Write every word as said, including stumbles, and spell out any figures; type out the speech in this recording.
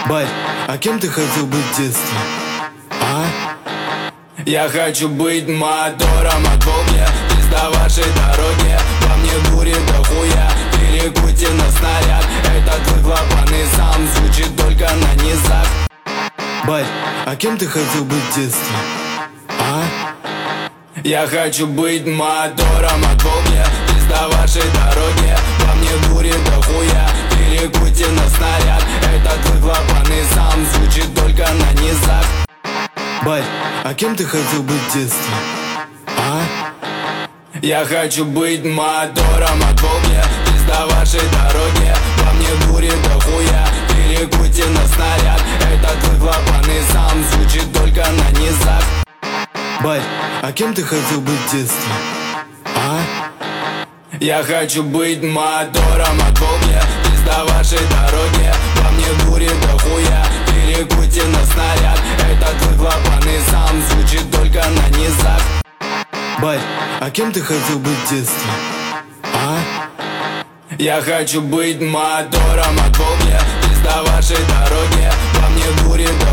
Бать, а кем ты хотел быть в детстве? А? Я хочу быть мотором от Волги, пизда вашей дороги. Во мне дури до хуя, перекуйте на снаряд. Этот выклапанный сам звучит только на низах. Бать, а кем ты хотел быть в детстве? А? Я хочу быть мотором от Волги, пизда вашей дороги. Во мне дури до хуя, перекуйте на снаряд. Этот выклапанный сам звучит только на низах. Бать, а кем ты хотел быть в детстве? А? Я хочу быть мотором от Волги, пизда вашей дороги. Во мне дури до хуя, перекуйте на снаряд. Этот выклапанный сам звучит только на низах. Бать, а кем ты хотел быть в детстве? А? Я хочу быть мотором от Волги, пизда вашей дороги. Во мне дури до хуя, перекуйте на снаряд. Этот выклапанный сам звучит только на низах. Бать, а кем ты хотел быть в детстве? А? Я хочу быть мотором от Волги, пизда вашей дороги. Во мне дури до